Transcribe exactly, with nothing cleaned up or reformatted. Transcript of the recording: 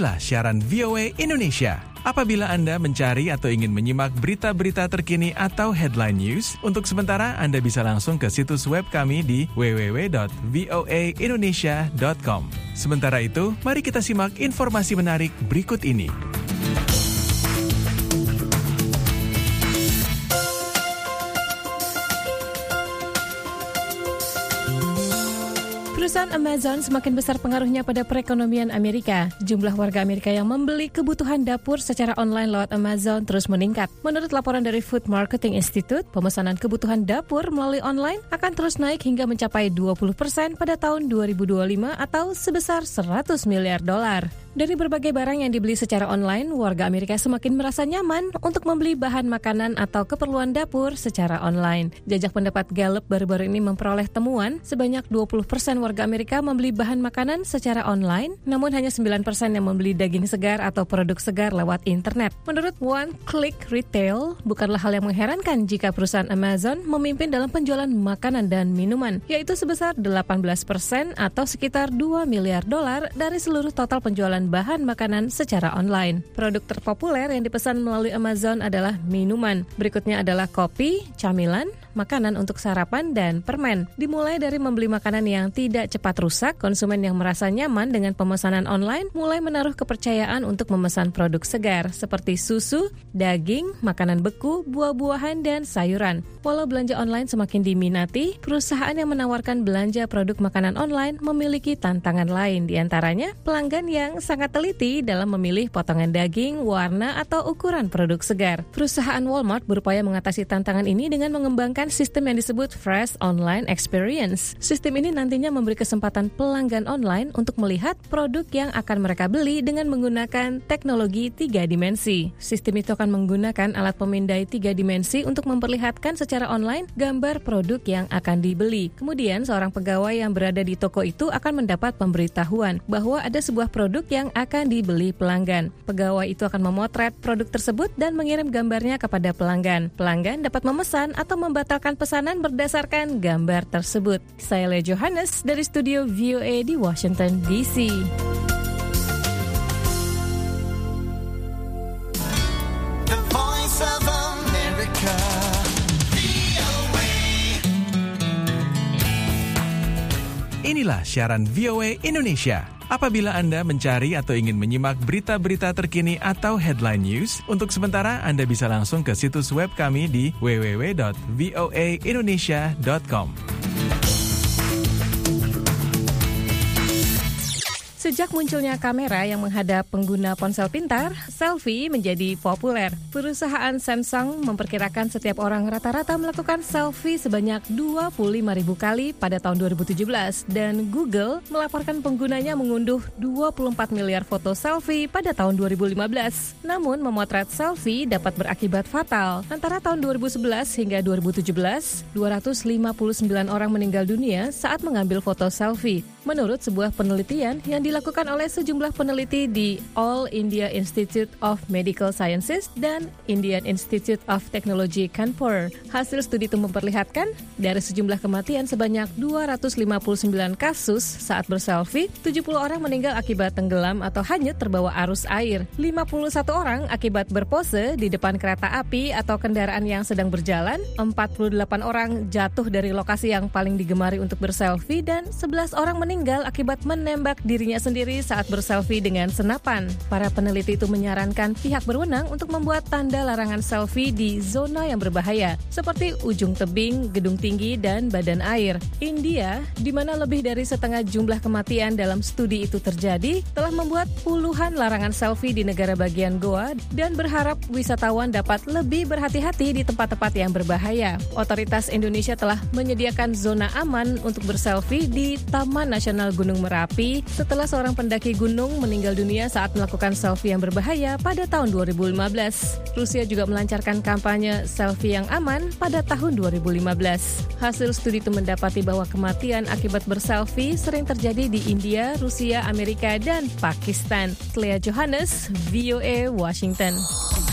Inilah siaran V O A Indonesia. Apabila Anda mencari atau ingin menyimak berita-berita terkini atau headline news, untuk sementara Anda bisa langsung ke situs web kami di w w w dot voa indonesia dot com. Sementara itu, mari kita simak informasi menarik berikut ini. Perusahaan Amazon semakin besar pengaruhnya pada perekonomian Amerika. Jumlah warga Amerika yang membeli kebutuhan dapur secara online lewat Amazon terus meningkat. Menurut laporan dari Food Marketing Institute, pemesanan kebutuhan dapur melalui online akan terus naik hingga mencapai dua puluh persen pada tahun dua ribu dua puluh lima atau sebesar seratus miliar dolar. Dari berbagai barang yang dibeli secara online, warga Amerika semakin merasa nyaman untuk membeli bahan makanan atau keperluan dapur secara online. Jajak pendapat Gallup baru-baru ini memperoleh temuan sebanyak dua puluh persen warga Amerika membeli bahan makanan secara online, namun hanya sembilan persen yang membeli daging segar atau produk segar lewat internet. Menurut One Click Retail, bukanlah hal yang mengherankan jika perusahaan Amazon memimpin dalam penjualan makanan dan minuman, yaitu sebesar delapan belas persen atau sekitar dua miliar dolar dari seluruh total penjualan bahan makanan secara online. Produk terpopuler yang dipesan melalui Amazon adalah minuman. Berikutnya adalah kopi, camilan, makanan untuk sarapan, dan permen. Dimulai dari membeli makanan yang tidak cepat rusak, konsumen yang merasa nyaman dengan pemesanan online mulai menaruh kepercayaan untuk memesan produk segar seperti susu, daging, makanan beku, buah-buahan, dan sayuran. Walau belanja online semakin diminati, perusahaan yang menawarkan belanja produk makanan online memiliki tantangan lain, di antaranya pelanggan yang sangat teliti dalam memilih potongan daging, warna, atau ukuran produk segar. Perusahaan Walmart berupaya mengatasi tantangan ini dengan mengembangkan sistem yang disebut Fresh Online Experience. Sistem ini nantinya memberi kesempatan pelanggan online untuk melihat produk yang akan mereka beli dengan menggunakan teknologi tiga dimensi. Sistem itu akan menggunakan alat pemindai tiga dimensi untuk memperlihatkan secara online gambar produk yang akan dibeli. Kemudian, seorang pegawai yang berada di toko itu akan mendapat pemberitahuan bahwa ada sebuah produk yang akan dibeli pelanggan. Pegawai itu akan memotret produk tersebut dan mengirim gambarnya kepada pelanggan. Pelanggan dapat memesan atau membatalkan pesanan berdasarkan gambar tersebut. Saya Lea Johannes dari studio V O A di Washington D C. The Voice of America, V O A. Inilah siaran V O A Indonesia. Apabila Anda mencari atau ingin menyimak berita-berita terkini atau headline news, untuk sementara Anda bisa langsung ke situs web kami di w w w dot voa indonesia dot com. Sejak munculnya kamera yang menghadap pengguna ponsel pintar, selfie menjadi populer. Perusahaan Samsung memperkirakan setiap orang rata-rata melakukan selfie sebanyak dua puluh lima ribu kali pada tahun dua ribu tujuh belas, dan Google melaporkan penggunanya mengunduh dua puluh empat miliar foto selfie pada tahun dua ribu lima belas. Namun, memotret selfie dapat berakibat fatal. Antara tahun dua ribu sebelas hingga dua ribu tujuh belas, dua ratus lima puluh sembilan orang meninggal dunia saat mengambil foto selfie. Menurut sebuah penelitian yang dilakukan oleh sejumlah peneliti di All India Institute of Medical Sciences dan Indian Institute of Technology Kanpur. Hasil studi itu memperlihatkan dari sejumlah kematian sebanyak dua ratus lima puluh sembilan kasus saat berselfie, tujuh puluh orang meninggal akibat tenggelam atau hanyut terbawa arus air, lima puluh satu orang akibat berpose di depan kereta api atau kendaraan yang sedang berjalan, empat puluh delapan orang jatuh dari lokasi yang paling digemari untuk berselfie, dan sebelas orang meninggal meninggal akibat menembak dirinya sendiri saat berselfie dengan senapan. Para peneliti itu menyarankan pihak berwenang untuk membuat tanda larangan selfie di zona yang berbahaya, seperti ujung tebing, gedung tinggi, dan badan air. India, di mana lebih dari setengah jumlah kematian dalam studi itu terjadi, telah membuat puluhan larangan selfie di negara bagian Goa dan berharap wisatawan dapat lebih berhati-hati di tempat-tempat yang berbahaya. Otoritas Indonesia telah menyediakan zona aman untuk berselfie di Taman Nasional Gunung Merapi setelah seorang pendaki gunung meninggal dunia saat melakukan selfie yang berbahaya pada tahun dua ribu lima belas. Rusia juga melancarkan kampanye selfie yang aman pada tahun dua ribu lima belas. Hasil studi itu mendapati bahwa kematian akibat berselfie sering terjadi di India, Rusia, Amerika, dan Pakistan. Lea Johannes, V O A, Washington.